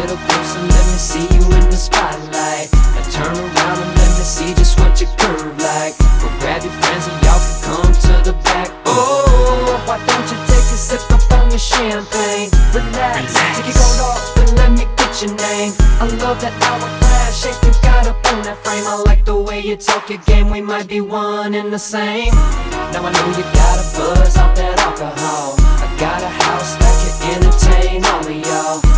little closer, let me see you in the spotlight. Now turn around and let me see just what you curve like. Go grab your friends and y'all can come to the back. Oh, why don't you take a sip up on your champagne? Relax. Take your coat off and let me get your name. I love that hourglass shape you got up on that frame. I like the way you talk your game, we might be one and the same. Now I know you got a buzz off that alcohol. I got a house that can entertain all of y'all.